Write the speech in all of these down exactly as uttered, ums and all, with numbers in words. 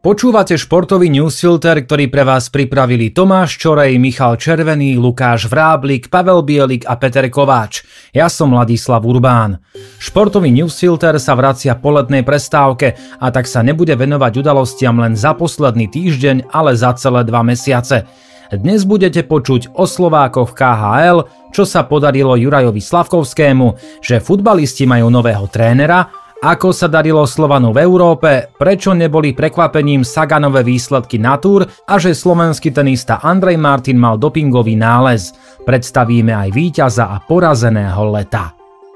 Počúvate športový newsfilter, ktorý pre vás pripravili Tomáš Čorej, Michal Červený, Lukáš Vráblik, Pavel Bielik a Peter Kováč. Ja som Ladislav Urbán. Športový newsfilter sa vracia po letnej prestávke a tak sa nebude venovať udalostiam len za posledný týždeň, ale za celé dva mesiace. Dnes budete počuť o Slovákoch v ká há el, čo sa podarilo Jurajovi Slavkovskému, že futbalisti majú nového trénera, ako sa darilo Slovanu v Európe, prečo neboli prekvapením Saganové výsledky na Tour a že slovenský tenista Andrej Martin mal dopingový nález. Predstavíme aj víťaza a porazeného leta.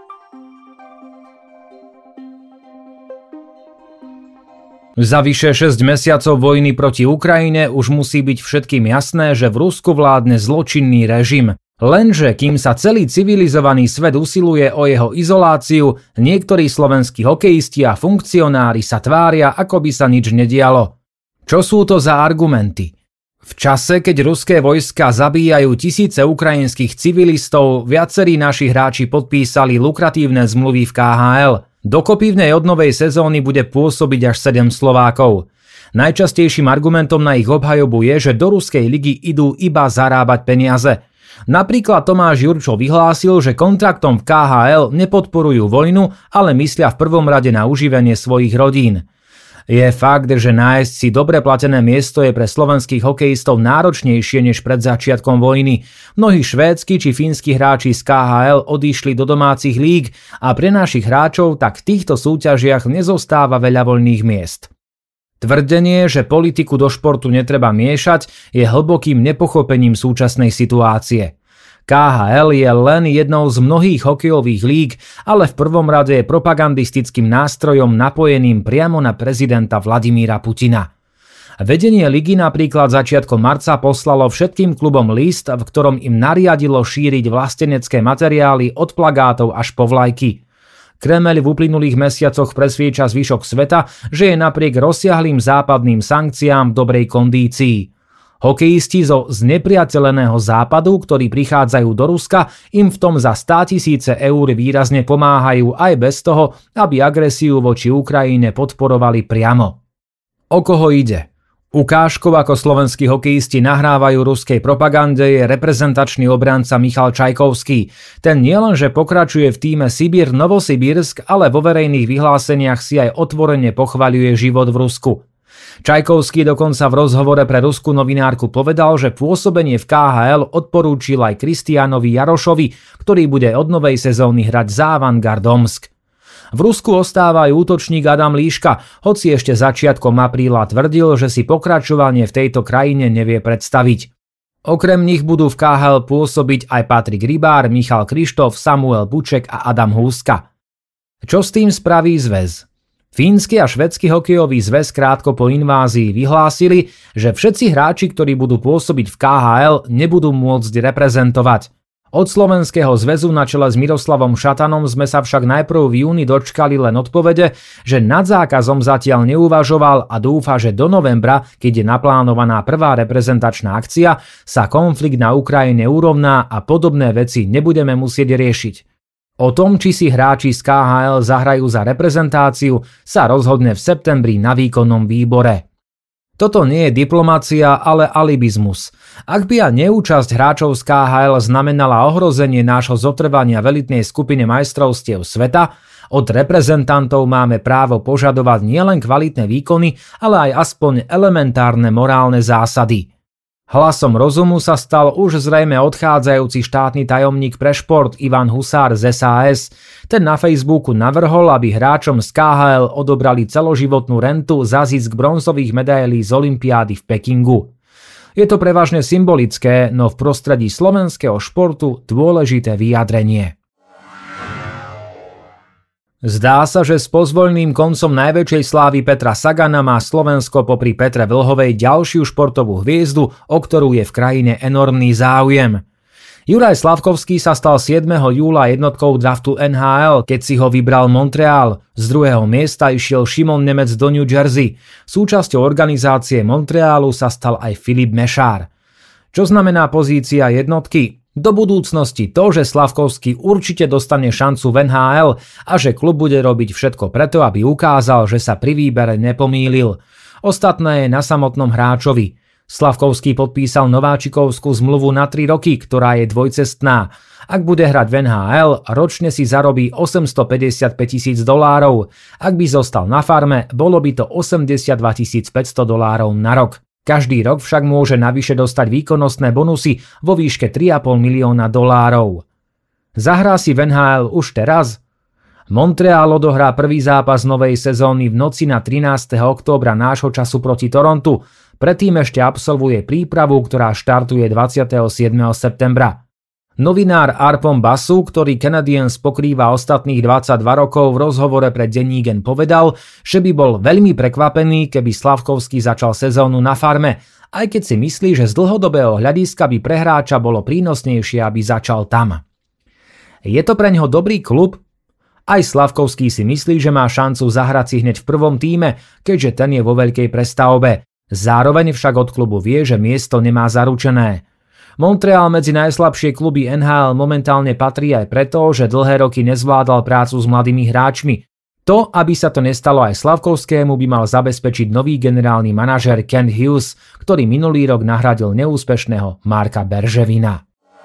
Za vyše šesť mesiacov vojny proti Ukrajine už musí byť všetkým jasné, že v Rusku vládne zločinný režim. Lenže kým sa celý civilizovaný svet usiluje o jeho izoláciu, niektorí slovenskí hokejisti a funkcionári sa tvária, ako by sa nič nedialo. Čo sú to za argumenty? V čase, keď ruské vojska zabíjajú tisíce ukrajinských civilistov, viacerí naši hráči podpísali lukratívne zmluvy v ká há el. Dokopy v nej od novej sezóny bude pôsobiť až sedem Slovákov. Najčastejším argumentom na ich obhajobu je, že do ruskej ligy idú iba zarábať peniaze. Napríklad Tomáš Jurčo vyhlásil, že kontraktom v ká há el nepodporujú vojnu, ale myslia v prvom rade na uživenie svojich rodín. Je fakt, že nájsť si dobre platené miesto je pre slovenských hokejistov náročnejšie než pred začiatkom vojny. Mnohí švédsky či fínsky hráči z ká há el odišli do domácich líg a pre našich hráčov tak v týchto súťažiach nezostáva veľa voľných miest. Tvrdenie, že politiku do športu netreba miešať, je hlbokým nepochopením súčasnej situácie. ká há el je len jednou z mnohých hokejových líg, ale v prvom rade je propagandistickým nástrojom napojeným priamo na prezidenta Vladimíra Putina. Vedenie ligy napríklad začiatkom marca poslalo všetkým klubom list, v ktorom im nariadilo šíriť vlastenecké materiály od plagátov až po vlajky. Kremeľ v uplynulých mesiacoch presvieča zvyšok sveta, že je napriek rozsiahlým západným sankciám v dobrej kondícii. Hokejisti zo znepriateľeného západu, ktorí prichádzajú do Ruska, im v tom za státisíce eur výrazne pomáhajú aj bez toho, aby agresiu voči Ukrajine podporovali priamo. O koho ide? Ukážkou, ako slovenskí hokejisti nahrávajú ruskej propagande, je reprezentačný obranca Michal Čajkovský. Ten nielenže pokračuje v tíme Sibír Novosibírsk, ale vo verejných vyhláseniach si aj otvorene pochvaľuje život v Rusku. Čajkovský dokonca v rozhovore pre ruskú novinárku povedal, že pôsobenie v ká há el odporúčil aj Kristiánovi Jarošovi, ktorý bude od novej sezóny hrať za Avangard Omsk. V Rusku ostáva aj útočník Adam Líška, hoci ešte začiatkom apríla tvrdil, že si pokračovanie v tejto krajine nevie predstaviť. Okrem nich budú v ká há el pôsobiť aj Patrik Rybár, Michal Krištof, Samuel Buček a Adam Húska. Čo s tým spraví zväz? Fínsky a švédsky hokejový zväz krátko po invázii vyhlásili, že všetci hráči, ktorí budú pôsobiť v ká há el, nebudú môcť reprezentovať. Od slovenského zväzu na čele s Miroslavom Šatanom sme sa však najprv v júni dočkali len odpovede, že nad zákazom zatiaľ neuvažoval a dúfa, že do novembra, keď je naplánovaná prvá reprezentačná akcia, sa konflikt na Ukrajine urovná a podobné veci nebudeme musieť riešiť. O tom, či si hráči z ká há el zahrajú za reprezentáciu, sa rozhodne v septembri na výkonnom výbore. Toto nie je diplomacia, ale alibizmus. Ak by a neúčasť hráčov z ká há el znamenala ohrozenie nášho zotrvania v elitnej skupine majstrovstiev sveta, od reprezentantov máme právo požadovať nielen kvalitné výkony, ale aj aspoň elementárne morálne zásady. Hlasom rozumu sa stal už zrejme odchádzajúci štátny tajomník pre šport Ivan Husár z es á es. Ten na Facebooku navrhol, aby hráčom z ká há el odobrali celoživotnú rentu za zisk bronzových medailí z olympiády v Pekingu. Je to prevažne symbolické, no v prostredí slovenského športu dôležité vyjadrenie. Zdá sa, že s pozvoľným koncom najväčšej slávy Petra Sagana má Slovensko popri Petre Vlhovej ďalšiu športovú hviezdu, o ktorú je v krajine enormný záujem. Juraj Slavkovský sa stal siedmeho júla jednotkou draftu en há el, keď si ho vybral Montreal. Z druhého miesta išiel Šimon Nemec do New Jersey. Súčasťou organizácie Montrealu sa stal aj Filip Mešár. Čo znamená pozícia jednotky? Do budúcnosti to, že Slavkovský určite dostane šancu v en há el a že klub bude robiť všetko preto, aby ukázal, že sa pri výbere nepomýlil. Ostatné je na samotnom hráčovi. Slavkovský podpísal nováčikovskú zmluvu na tri roky, ktorá je dvojcestná. Ak bude hrať v en há el, ročne si zarobí osemstopäťdesiatpäť tisíc dolárov. Ak by zostal na farme, bolo by to osemdesiatdva tisíc päťsto dolárov na rok. Každý rok však môže navyše dostať výkonnostné bonusy vo výške tri a pol milióna dolárov. Zahrá si v en há el už teraz? Montreal odohrá prvý zápas novej sezóny v noci na trinásteho októbra nášho času proti Torontu. Predtým ešte absolvuje prípravu, ktorá štartuje dvadsiateho siedmeho septembra. Novinár Arpon Basu, ktorý Canadiens pokrýva ostatných dvadsaťdva rokov, v rozhovore pre denník N povedal, že by bol veľmi prekvapený, keby Slavkovský začal sezónu na farme, aj keď si myslí, že z dlhodobého hľadiska by pre hráča bolo prínosnejšie, aby začal tam. Je to pre ňoho dobrý klub? Aj Slavkovský si myslí, že má šancu zahrať si hneď v prvom tíme, keďže ten je vo veľkej prestavbe. Zároveň však od klubu vie, že miesto nemá zaručené. Montreal medzi najslabšie kluby en há el momentálne patrí aj preto, že dlhé roky nezvládal prácu s mladými hráčmi. To, aby sa to nestalo aj Slavkovskému, by mal zabezpečiť nový generálny manažér Kent Hughes, ktorý minulý rok nahradil neúspešného Marka Bergevina.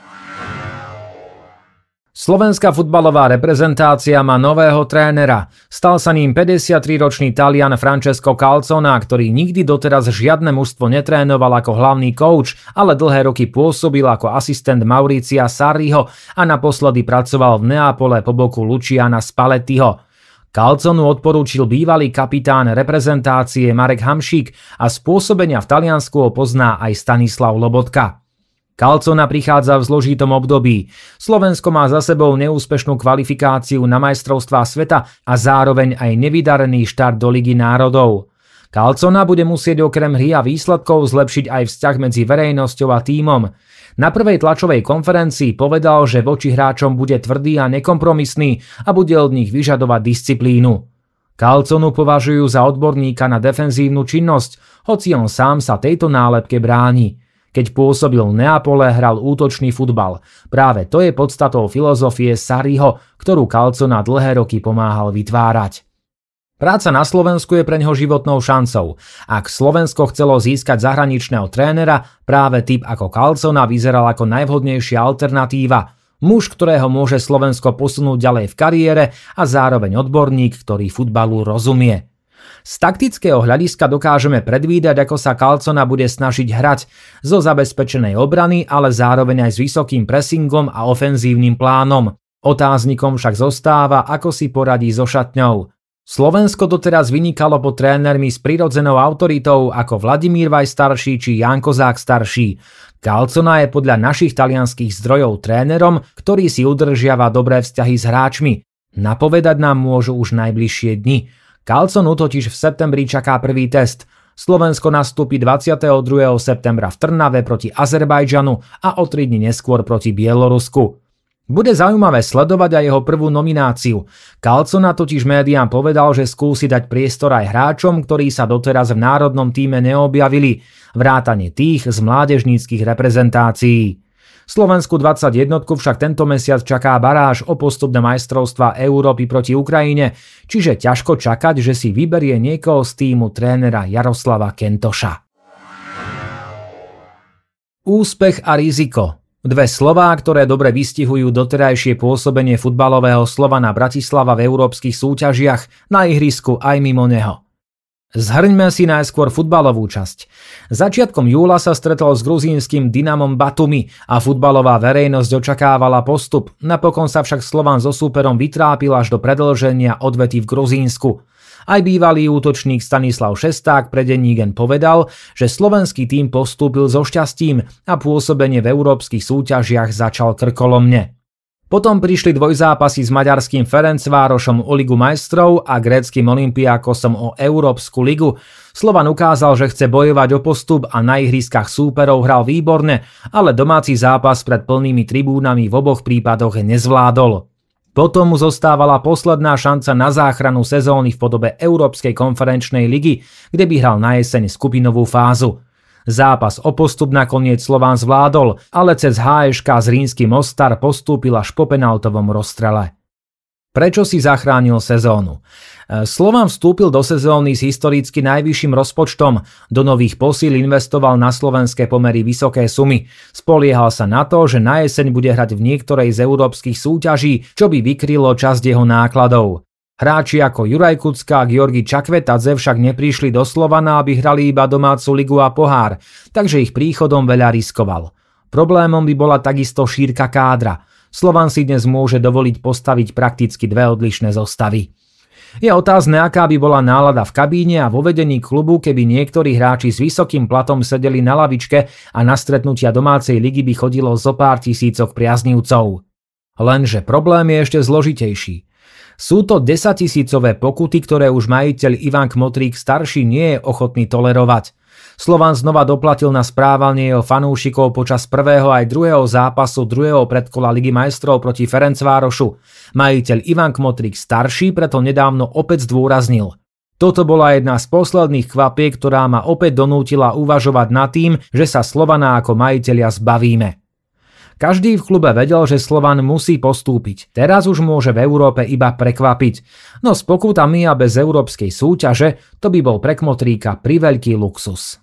Slovenská futbalová reprezentácia má nového trénera. Stal sa ním päťdesiatriročný Talian Francesco Calzona, ktorý nikdy doteraz žiadne mužstvo netrénoval ako hlavný kouč, ale dlhé roky pôsobil ako asistent Mauricia Sarriho a naposledy pracoval v Neapole po boku Luciana Spallettiho. Calzonu odporúčil bývalý kapitán reprezentácie Marek Hamšík a spôsobenia v Taliansku ho pozná aj Stanislav Lobotka. Calzona prichádza v zložitom období. Slovensko má za sebou neúspešnú kvalifikáciu na majstrovstvá sveta a zároveň aj nevydarený štart do Ligy národov. Calzona bude musieť okrem hry a výsledkov zlepšiť aj vzťah medzi verejnosťou a tímom. Na prvej tlačovej konferencii povedal, že voči hráčom bude tvrdý a nekompromisný a bude od nich vyžadovať disciplínu. Calzonu považujú za odborníka na defenzívnu činnosť, hoci on sám sa tejto nálepke bráni. Keď pôsobil v Neapole, hral útočný futbal. Práve to je podstatou filozofie Sarriho, ktorú Calzona dlhé roky pomáhal vytvárať. Práca na Slovensku je pre ňoho životnou šancou. Ak Slovensko chcelo získať zahraničného trénera, práve typ ako Calzona vyzeral ako najvhodnejšia alternatíva. Muž, ktorého môže Slovensko posunúť ďalej v kariére a zároveň odborník, ktorý futbalu rozumie. Z taktického hľadiska dokážeme predvídať, ako sa Calzona bude snažiť hrať zo zabezpečenej obrany, ale zároveň aj s vysokým pressingom a ofenzívnym plánom. Otáznikom však zostáva, ako si poradí so šatňou. Slovensko doteraz vynikalo pod trénermi s prirodzenou autoritou ako Vladimír Vaj starší či Ján Kozák starší. Calzona je podľa našich talianských zdrojov trénerom, ktorý si udržiava dobré vzťahy s hráčmi. Napovedať nám môžu už najbližšie dni. Calzonu totiž v septembri čaká prvý test. Slovensko nastúpi dvadsiateho druhého septembra v Trnave proti Azerbajdžanu a o tri dni neskôr proti Bielorusku. Bude zaujímavé sledovať aj jeho prvú nomináciu. Calzona totiž médiám povedal, že skúsi dať priestor aj hráčom, ktorí sa doteraz v národnom tíme neobjavili, vrátane tých z mládežníckych reprezentácií. Slovensku dvadsaťjeden však tento mesiac čaká baráž o postup na majstrovstvá Európy proti Ukrajine, čiže ťažko čakať, že si vyberie niekoho z tímu trénera Jaroslava Kentoša. Úspech a riziko. Dve slová, ktoré dobre vystihujú doterajšie pôsobenie futbalového Slovana Bratislava v európskych súťažiach, na ihrisku aj mimo neho. Zhrňme si najskôr futbalovú časť. Začiatkom júla sa stretol s gruzínskym Dynamom Batumi a futbalová verejnosť očakávala postup, napokon sa však Slovan so súperom vytrápil až do predĺženia odvety v Gruzínsku. Aj bývalý útočník Stanislav Šesták pre denník N povedal, že slovenský tím postúpil so šťastím a pôsobenie v európskych súťažiach začal krkolomne. Potom prišli dvojzápasy s maďarským Ferencvárošom o Ligu majstrov a gréckym Olympiakosom o Európsku ligu. Slovan ukázal, že chce bojovať o postup a na ihriskách súperov hral výborne, ale domáci zápas pred plnými tribúnami v oboch prípadoch nezvládol. Potom mu zostávala posledná šanca na záchranu sezóny v podobe Európskej konferenčnej ligy, kde by hral na jeseň skupinovú fázu. Zápas o postup nakoniec Slovan zvládol, ale cez há eš ká z Rínsky Mostar postúpil až po penaltovom rozstrele. Prečo si zachránil sezónu? Slovan vstúpil do sezóny s historicky najvyšším rozpočtom, do nových posíl investoval na slovenské pomery vysoké sumy. Spoliehal sa na to, že na jeseň bude hrať v niektorej z európskych súťaží, čo by vykrylo časť jeho nákladov. Hráči ako Juraj Kucka a Georgi Čakvetadze však neprišli do Slovana, aby hrali iba domácu ligu a pohár, takže ich príchodom veľa riskoval. Problémom by bola takisto šírka kádra. Slovan si dnes môže dovoliť postaviť prakticky dve odlišné zostavy. Je otázne, aká by bola nálada v kabíne a vo vedení klubu, keby niektorí hráči s vysokým platom sedeli na lavičke a na stretnutia domácej ligy by chodilo zo pár tisícok priaznivcov. Lenže problém je ešte zložitejší. Sú to desaťtisícové pokuty, ktoré už majiteľ Ivan Kmotrík starší nie je ochotný tolerovať. Slovan znova doplatil na správanie jeho fanúšikov počas prvého aj druhého zápasu druhého predkola Ligy majstrov proti Ferencvárošu. Majiteľ Ivan Kmotrík starší preto nedávno opäť zdôraznil. Toto bola jedna z posledných kvapiek, ktorá ma opäť donútila uvažovať nad tým, že sa Slovana ako majiteľia zbavíme. Každý v klube vedel, že Slovan musí postúpiť. Teraz už môže v Európe iba prekvapiť. No s pokutami a bez európskej súťaže to by bol pre Kmotríka priveľký luxus.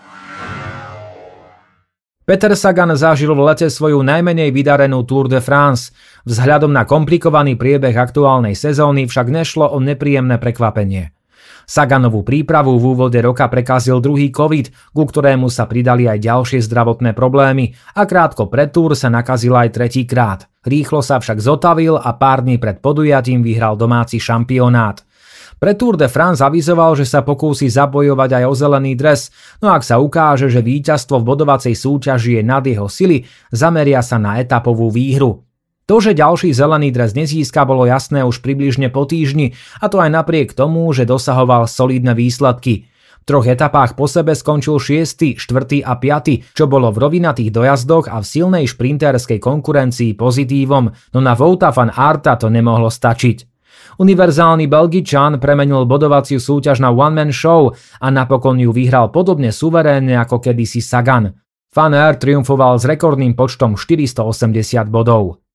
Peter Sagan zažil v lete svoju najmenej vydarenú Tour de France. Vzhľadom na komplikovaný priebeh aktuálnej sezóny však nešlo o nepríjemné prekvapenie. Saganovú prípravu v úvode roka prekazil druhý covid, ku ktorému sa pridali aj ďalšie zdravotné problémy a krátko pred Tour sa nakazil aj tretíkrát. Rýchlo sa však zotavil a pár dní pred podujatím vyhral domáci šampionát. Pre Tour de France avizoval, že sa pokúsi zabojovať aj o zelený dres, no ak sa ukáže, že víťazstvo v bodovacej súťaži je nad jeho sily, zameria sa na etapovú výhru. To, že ďalší zelený dres nezíska, bolo jasné už približne po týždni, a to aj napriek tomu, že dosahoval solidné výsledky. V troch etapách po sebe skončil šiesty, štvrtý a piaty, čo bolo v rovinatých dojazdoch a v silnej šprinterskej konkurencii pozitívom, no na Wouta van Aerta to nemohlo stačiť. Univerzálny Belgičan premenil bodovaciu súťaž na one-man show a napokon ju vyhral podobne suverénne ako kedysi Sagan. Van Aert triumfoval s rekordným počtom štyristoosemdesiat bodov.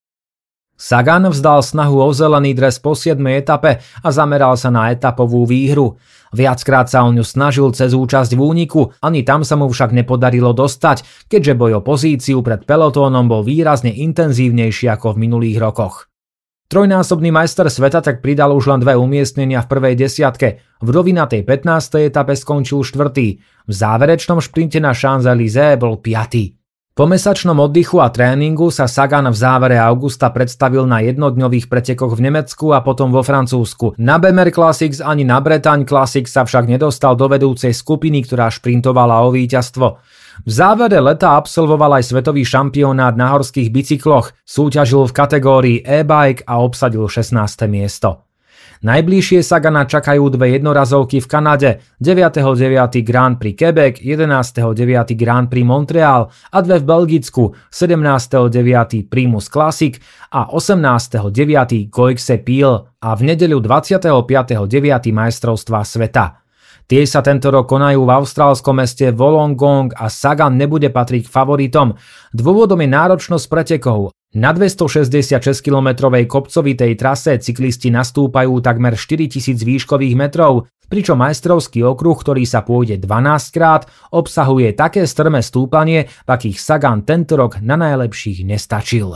Sagan vzdal snahu o zelený dres po siedmej etape a zameral sa na etapovú výhru. Viackrát sa o ňu snažil cez účasť v úniku, ani tam sa mu však nepodarilo dostať, keďže boj o pozíciu pred pelotónom bol výrazne intenzívnejší ako v minulých rokoch. Trojnásobný majster sveta tak pridal už len dve umiestnenia v prvej desiatke. V rovinatej pätnástej etape skončil štvrtý. V záverečnom šprinte na Champs-Élysées bol piaty. Po mesačnom oddychu a tréningu sa Sagan v závere augusta predstavil na jednodňových pretekoch v Nemecku a potom vo Francúzsku. Na Bemer Classics ani na Bretagne Classics sa však nedostal do vedúcej skupiny, ktorá šprintovala o víťazstvo. V závere leta absolvoval aj svetový šampionát na horských bicykloch, súťažil v kategórii e-bike a obsadil šestnáste miesto. Najbližšie Sagana čakajú dve jednorazovky v Kanade, deviateho deviateho Grand Prix Quebec, jedenásteho deviateho Grand Prix Montreal a dve v Belgicku, sedemnásteho deviateho Primus Classic a osemnásteho deviateho Goixe Peel a v nedeľu dvadsiateho piateho deviateho majstrovstvá sveta. Tie sa tento rok konajú v austrálskom meste Wollongong a Sagan nebude patriť k favoritom. Dôvodom je náročnosť pretekov. Na dvestošesťdesiatšesťkilometrovej kopcovitej trase cyklisti nastúpajú takmer štyritisíc výškových metrov, pričom majstrovský okruh, ktorý sa pôjde dvanásťkrát, obsahuje také strmé stúpanie, v akých Sagan tento rok na najlepších nestačil.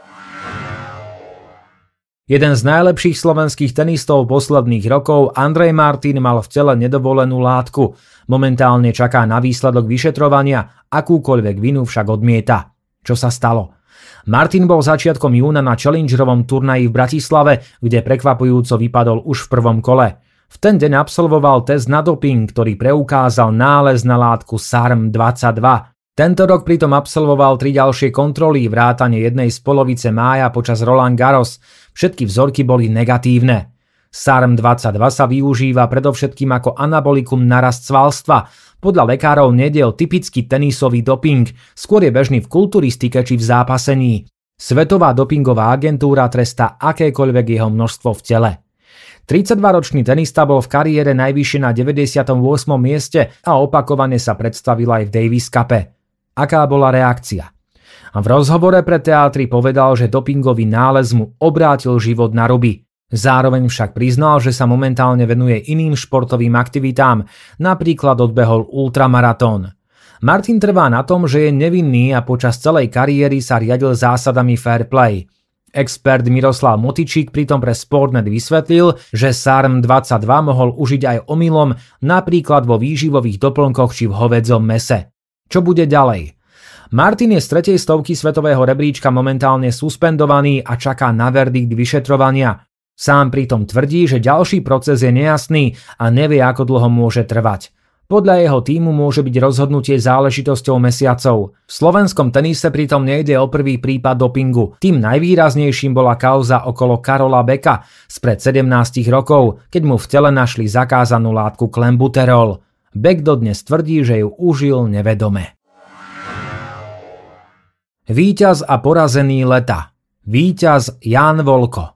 Jeden z najlepších slovenských tenistov posledných rokov, Andrej Martin, mal v tele nedovolenú látku. Momentálne čaká na výsledok vyšetrovania, akúkoľvek vinu však odmieta. Čo sa stalo? Martin bol začiatkom júna na Challengerovom turnaji v Bratislave, kde prekvapujúco vypadol už v prvom kole. V ten deň absolvoval test na doping, ktorý preukázal nález na látku S A R M dvadsaťdva. Tento rok pritom absolvoval tri ďalšie kontroly, vrátane jednej z polovice mája počas Roland Garros. Všetky vzorky boli negatívne. S A R M dvadsaťdva sa využíva predovšetkým ako anabolikum na rast svalstva. Podľa lekárov nejde o typický tenisový doping, skôr je bežný v kulturistike či v zápasení. Svetová dopingová agentúra trestá akékoľvek jeho množstvo v tele. tridsaťdvaročný tenista bol v kariére najvyššie na deväťdesiatom ôsmom mieste a opakovane sa predstavil aj v Davis Cupe. Aká bola reakcia? A v rozhovore pre Teátri povedal, že dopingový nález mu obrátil život na ruby. Zároveň však priznal, že sa momentálne venuje iným športovým aktivitám, napríklad odbehol ultramaratón. Martin trvá na tom, že je nevinný a počas celej kariéry sa riadil zásadami fair play. Expert Miroslav Motičík pritom pre Sportnet vysvetlil, že Sarm dvadsaťdva mohol užiť aj omylom, napríklad vo výživových doplnkoch či v hovädzom mese. Čo bude ďalej? Martin je z tretej stovky svetového rebríčka momentálne suspendovaný a čaká na verdikt vyšetrovania. Sám pritom tvrdí, že ďalší proces je nejasný a nevie, ako dlho môže trvať. Podľa jeho tímu môže byť rozhodnutie záležitosťou mesiacov. V slovenskom tenise pritom nejde o prvý prípad dopingu. Tým najvýraznejším bola kauza okolo Karola Beka spred sedemnásť rokov, keď mu v tele našli zakázanú látku klembuterol. Bek dodnes tvrdí, že ju užil nevedome. Víťaz a porazený leta. Víťaz Ján Volko.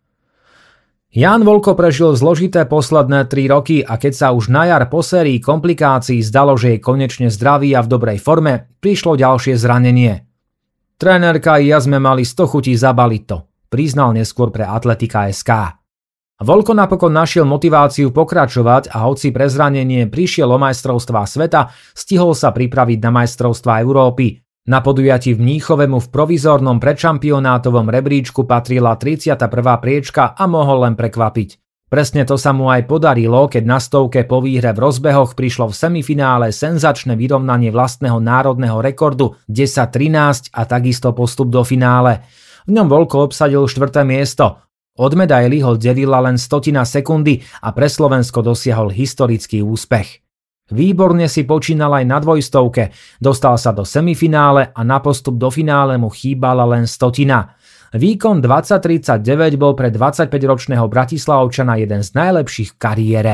Ján Volko prežil zložité posledné tri roky a keď sa už na jar po sérii komplikácií zdalo, že je konečne zdravý a v dobrej forme, prišlo ďalšie zranenie. Trénerka i ja sme mali sto chutí zabaliť to, priznal neskôr pre Atletika bodka es ká. Volko napokon našiel motiváciu pokračovať a hoci pre zranenie prišiel o majstrovstvá sveta, stihol sa pripraviť na majstrovstvá Európy. Na podujatí v Mníchove mu v provizórnom predšampionátovom rebríčku patrila tridsiata prvá priečka a mohol len prekvapiť. Presne to sa mu aj podarilo, keď na stovke po výhre v rozbehoch prišlo v semifinále senzačné vyrovnanie vlastného národného rekordu desať trinásť a takisto postup do finále. V ňom Volko obsadil štvrté miesto. Od medaily ho delila len stotina sekundy a pre Slovensko dosiahol historický úspech. Výborne si počínal aj na dvojstovke, dostal sa do semifinále a na postup do finále mu chýbala len stotina. Výkon dvadsať tridsaťdeväť bol pre dvadsaťpäťročného Bratislavčana jeden z najlepších v kariére.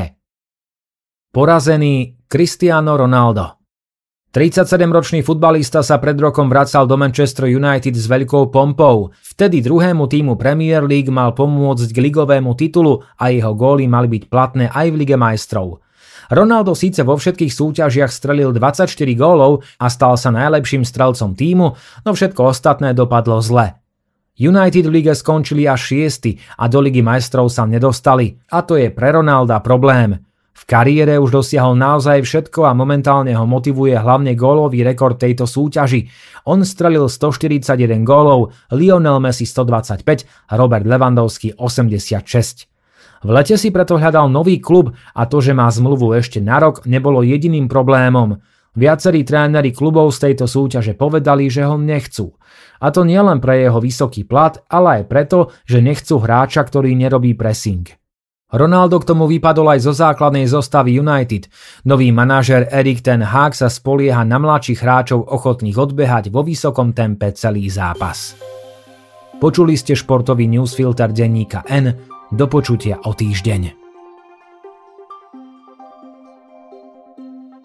Porazený Cristiano Ronaldo. tridsaťsedemročný futbalista sa pred rokom vracal do Manchester United s veľkou pompou. Vtedy druhému tímu Premier League mal pomôcť k ligovému titulu a jeho góly mali byť platné aj v Lige majstrov. Ronaldo síce vo všetkých súťažiach strelil dvadsaťštyri gólov a stal sa najlepším strelcom tímu, no všetko ostatné dopadlo zle. United v lige skončili až šiesti a do Ligy majstrov sa nedostali, a to je pre Ronalda problém. V kariére už dosiahol naozaj všetko a momentálne ho motivuje hlavne gólový rekord tejto súťaži. On strelil stoštyridsaťjeden gólov, Lionel Messi stodvadsaťpäť a Robert Lewandowski osemdesiatšesť. V lete si preto hľadal nový klub a to, že má zmluvu ešte na rok, nebolo jediným problémom. Viacerí tréneri klubov z tejto súťaže povedali, že ho nechcú. A to nielen pre jeho vysoký plat, ale aj preto, že nechcú hráča, ktorý nerobí pressing. Ronaldo k tomu vypadol aj zo základnej zostavy United. Nový manažér Erik ten Hag sa spolieha na mladších hráčov ochotných odbehať vo vysokom tempe celý zápas. Počuli ste športový newsfilter denníka N. Do počutia o týždeň.